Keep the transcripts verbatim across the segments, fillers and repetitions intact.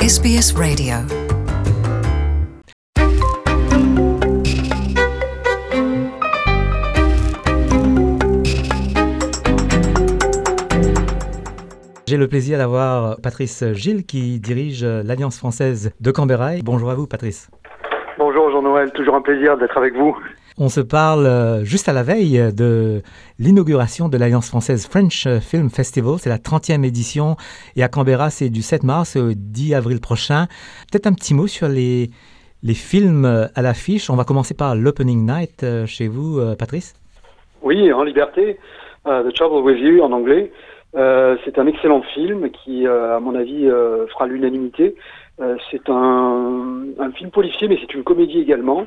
S B S Radio. J'ai le plaisir d'avoir Patrice Gilles qui dirige l'Alliance française de Canberra. Bonjour à vous, Patrice. Bonjour Jean-Noël, toujours un plaisir d'être avec vous. On se parle juste à la veille de l'inauguration de l'Alliance française French Film Festival. C'est la trentième édition et à Canberra, c'est du sept mars au dix avril prochain. Peut-être un petit mot sur les, les films à l'affiche. On va commencer par l'Opening Night chez vous, Patrice. Oui, En liberté, uh, The Trouble with You en anglais. Euh, c'est un excellent film qui, euh, à mon avis, euh, fera l'unanimité. Euh, c'est un, un film policier, mais c'est une comédie également,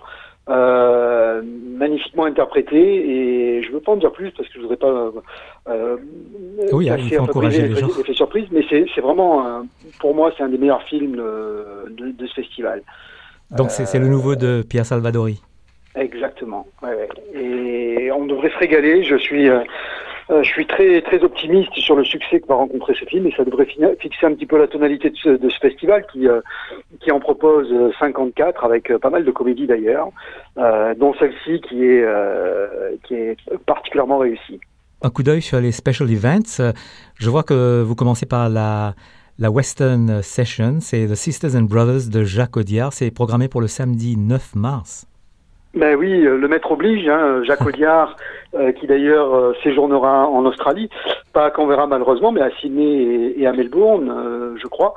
euh, magnifiquement interprétée. Et je ne veux pas en dire plus parce que je ne voudrais pas euh, oui, il faut encourager les gens. Effet surprise, mais c'est, c'est vraiment, euh, pour moi, c'est un des meilleurs films de, de, de ce festival. Donc c'est, euh, c'est le nouveau de Pia Salvadori. Exactement. Ouais, ouais. Et on devrait se régaler. Je suis euh, Euh, je suis très très optimiste sur le succès que va rencontrer ce film et ça devrait fina- fixer un petit peu la tonalité de ce, de ce festival qui euh, qui en propose cinquante-quatre avec euh, pas mal de comédies d'ailleurs, euh, dont celle-ci qui est euh, qui est particulièrement réussie. Un coup d'œil sur les special events. Je vois que vous commencez par la la Western Session, c'est The Sisters and Brothers de Jacques Audiard. C'est programmé pour le samedi neuf mars. Ben oui, le maître oblige, hein, Jacques Audiard, euh, qui d'ailleurs euh, séjournera en Australie, pas à Canberra malheureusement, mais à Sydney et, et à Melbourne, euh, je crois,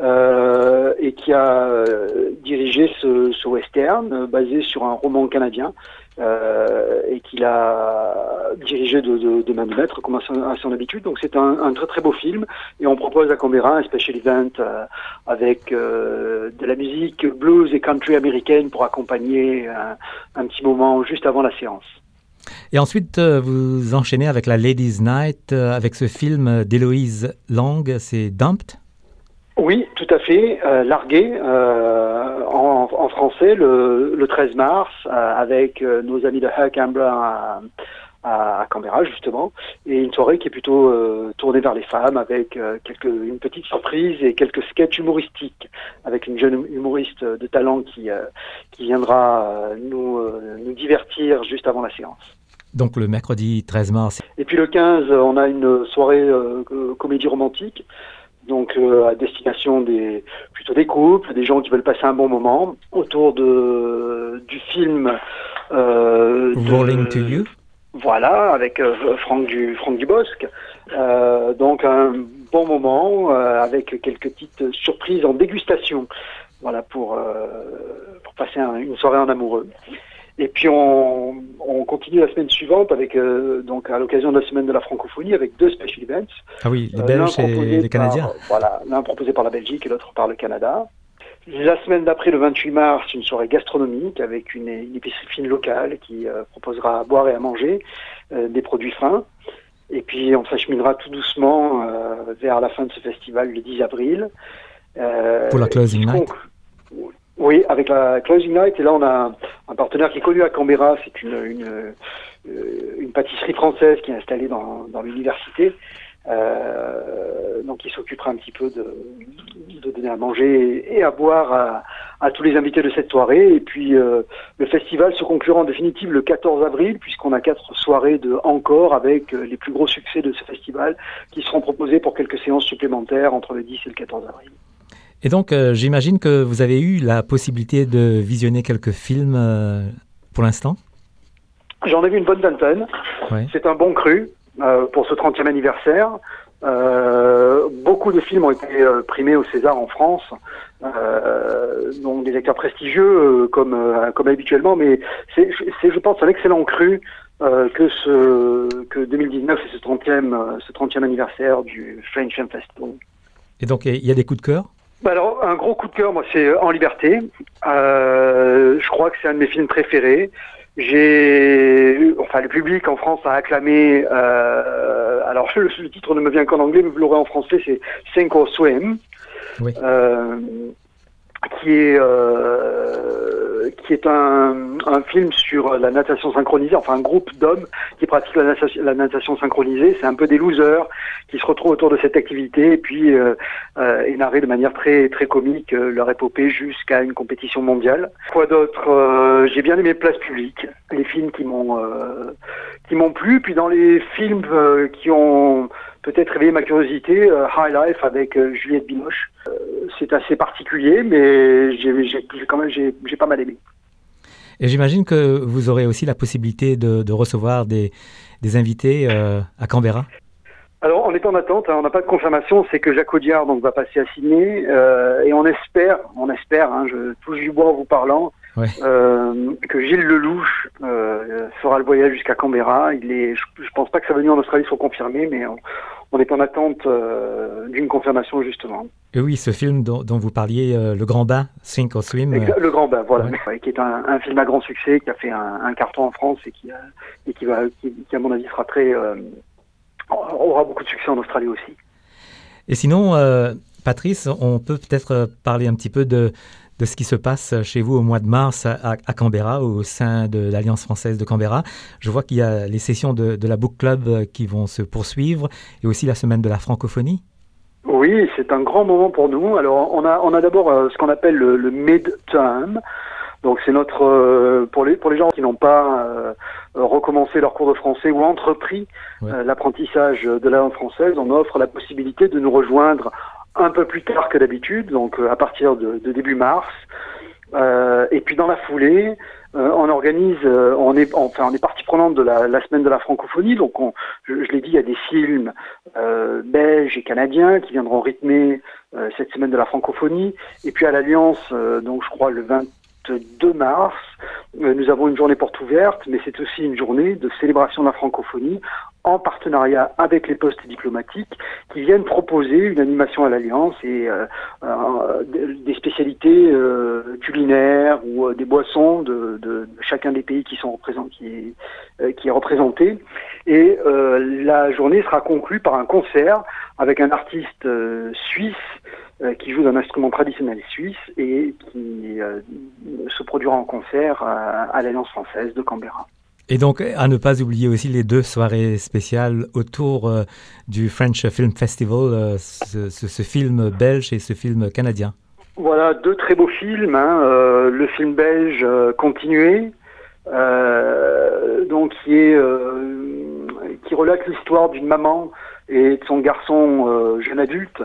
euh, et qui a euh, dirigé ce, ce western euh, basé sur un roman canadien, euh, et qu'il a dirigé de, de, de main de maître, comme à son, à son habitude. Donc c'est un, un très très beau film, et on propose à Canberra un special event euh, avec euh, de la musique blues et country américaine pour accompagner un, un petit moment juste avant la séance. Et ensuite, euh, vous enchaînez avec la Ladies' Night, euh, avec ce film d'Héloïse Lang, c'est Dumped. Oui, tout à fait, euh, largué euh, en, en français le, le treize mars euh, avec euh, nos amis de Her Canberra à, à Canberra justement, et une soirée qui est plutôt euh, tournée vers les femmes avec euh, quelques, une petite surprise et quelques sketchs humoristiques avec une jeune humoriste de talent qui, euh, qui viendra euh, nous, euh, nous divertir juste avant la séance. Donc le mercredi treize mars. Et puis le quinze, on a une soirée euh, comédie romantique. Donc euh, à destination des plutôt des couples, des gens qui veulent passer un bon moment autour de du film euh, Rolling de, to You. Voilà, avec euh, Franck du Franck Dubosc. Euh, donc un bon moment euh, avec quelques petites surprises en dégustation. Voilà pour euh, pour passer un, une soirée en amoureux. Et puis on, on continue la semaine suivante avec euh, donc à l'occasion de la semaine de la francophonie avec deux special events. Ah oui, les Belges euh, et les Canadiens. Par, voilà, l'un proposé par la Belgique et l'autre par le Canada. La semaine d'après, le vingt-huit mars, une soirée gastronomique avec une, une épicerie fine locale qui euh, proposera à boire et à manger euh, des produits fins. Et puis on s'acheminera tout doucement euh, vers la fin de ce festival le dix avril. Euh, Pour la closing night. Oui, avec la Closing Night, et là on a un partenaire qui est connu à Canberra, c'est une, une, une pâtisserie française qui est installée dans, dans l'université, euh, donc il s'occupera un petit peu de, de donner à manger et à boire à, à tous les invités de cette soirée. Et puis euh, le festival se conclura en définitive le quatorze avril, puisqu'on a quatre soirées de encore avec les plus gros succès de ce festival qui seront proposés pour quelques séances supplémentaires entre le dix et le quatorze avril. Et donc, euh, j'imagine que vous avez eu la possibilité de visionner quelques films euh, pour l'instant. J'en ai vu une bonne vingtaine. Ouais. C'est un bon cru euh, pour ce trentième anniversaire. Euh, beaucoup de films ont été euh, primés au César en France, euh, donc des acteurs prestigieux euh, comme euh, comme habituellement, mais c'est, c'est je pense un excellent cru euh, que ce que deux mille dix-neuf et ce trentième euh, ce trentième anniversaire du French Film Festival. Et donc il y a des coups de cœur? Bah alors, un gros coup de cœur, moi, c'est En liberté. Euh, je crois que c'est un de mes films préférés. J'ai, enfin, le public en France a acclamé. Euh, alors, le, le titre ne me vient qu'en anglais, mais vous l'aurez en français. C'est Sink or Swim, oui. euh, qui est euh, euh, qui est un, un film sur la natation synchronisée, enfin un groupe d'hommes qui pratiquent la natation, la natation synchronisée. C'est un peu des losers qui se retrouvent autour de cette activité et puis euh, euh, est narré de manière très très comique euh, leur épopée jusqu'à une compétition mondiale. Quoi d'autre euh, J'ai bien aimé Place publique, les films qui m'ont euh, qui m'ont plu. Puis dans les films euh, qui ont peut-être réveillé ma curiosité, euh, High Life avec euh, Juliette Binoche. Euh, c'est assez particulier, mais j'ai, j'ai, j'ai quand même j'ai, j'ai pas mal aimé. Et j'imagine que vous aurez aussi la possibilité de, de recevoir des, des invités euh, à Canberra. Alors, on est en attente, hein, on n'a pas de confirmation, c'est que Jacques Audiard donc, va passer à Sydney, euh, et on espère, on espère, hein, je touche du bois en vous parlant, ouais. euh, que Gilles Lelouch euh, fera le voyage jusqu'à Canberra. Il est, je, je pense pas que sa venue en Australie soit confirmée, mais on, on est en attente euh, d'une confirmation, justement. Et oui, ce film dont, dont vous parliez, euh, Le Grand Bain, Sink or Swim. Euh... Le Grand Bain, voilà, ouais. Qui est un, un film à grand succès, qui a fait un, un carton en France et qui, a, et qui, va, qui, qui, à mon avis, sera très... Euh, aura beaucoup de succès en Australie aussi. Et sinon, euh, Patrice, on peut peut-être parler un petit peu de, de ce qui se passe chez vous au mois de mars à, à Canberra, au sein de l'Alliance française de Canberra. Je vois qu'il y a les sessions de, de la Book Club qui vont se poursuivre et aussi la semaine de la francophonie. Oui, c'est un grand moment pour nous. Alors, on a, on a d'abord euh, ce qu'on appelle le, le mid-term. Donc c'est notre euh, pour les pour les gens qui n'ont pas euh, recommencé leur cours de français ou entrepris ouais. euh, l'apprentissage de la langue française, on offre la possibilité de nous rejoindre un peu plus tard que d'habitude, donc euh, à partir de, de début mars. Euh, et puis dans la foulée, euh, on organise, euh, on est enfin on est partie prenante de la, la semaine de la francophonie. Donc on, je, je l'ai dit, il y a des films euh, belges et canadiens qui viendront rythmer euh, cette semaine de la francophonie. Et puis à l'Alliance, euh, donc je crois le vingt-deux mars, euh, nous avons une journée porte ouverte, mais c'est aussi une journée de célébration de la francophonie en partenariat avec les postes diplomatiques qui viennent proposer une animation à l'Alliance et euh, euh, des spécialités euh, culinaires ou euh, des boissons de, de, de chacun des pays qui sont représentés, qui, euh, qui est représenté. Et euh, la journée sera conclue par un concert avec un artiste euh, suisse euh, qui joue d'un instrument traditionnel suisse et qui euh, se produira en concert à, à l'Alliance française de Canberra. Et donc, à ne pas oublier aussi les deux soirées spéciales autour euh, du French Film Festival, euh, ce, ce, ce film belge et ce film canadien. Voilà, deux très beaux films. Hein, euh, le film belge euh, Continuer, euh, donc qui est euh, qui relate l'histoire d'une maman et de son garçon euh, jeune adulte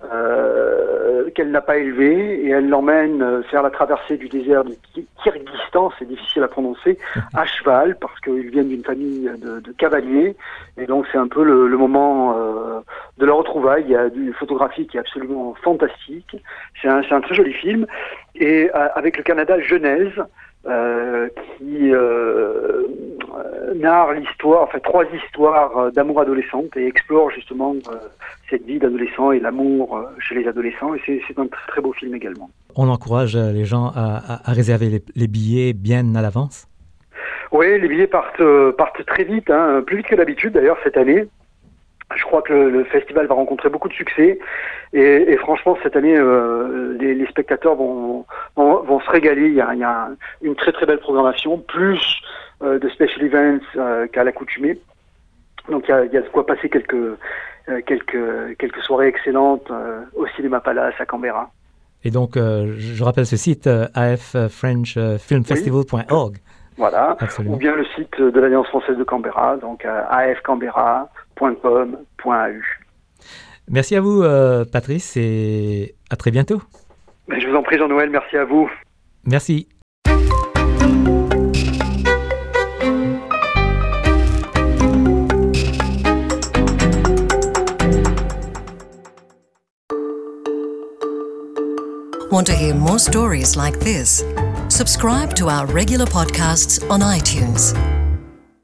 euh, qu'elle n'a pas élevé, et elle l'emmène faire la traversée du désert du Kyrgyzstan, c'est difficile à prononcer, à cheval, parce qu'ils viennent d'une famille de, de cavaliers, et donc c'est un peu le, le moment euh, de la retrouvaille. Il y a une photographie qui est absolument fantastique, c'est un, c'est un très joli film, et euh, avec le Canada Genèse, Euh, qui euh, narre l'histoire, enfin trois histoires d'amour adolescente et explore justement euh, cette vie d'adolescent et l'amour euh, chez les adolescents, et c'est, c'est un très, très beau film également. On encourage les gens à, à, à réserver les, les billets bien à l'avance. Oui, les billets partent, euh, partent très vite, hein, plus vite que d'habitude d'ailleurs cette année. Je crois que le, le festival va rencontrer beaucoup de succès et, et franchement cette année euh, les, les spectateurs vont, vont, vont se régaler. Il y a, il y a une très très belle programmation, plus euh, de special events euh, qu'à l'accoutumée. Donc il y a, il y a de quoi passer quelques euh, quelques quelques soirées excellentes euh, au Cinéma Palace à Canberra. Et donc euh, je rappelle ce site euh, a f french film festival point org. Oui. Voilà, absolument. Ou bien le site de l'Alliance française de Canberra, donc euh, a f canberra point com point a u. Merci à vous, euh, Patrice, et à très bientôt. Je vous en prie, Jean-Noël, merci à vous. Merci. Want to hear more stories like this? Subscribe to our regular podcasts on iTunes.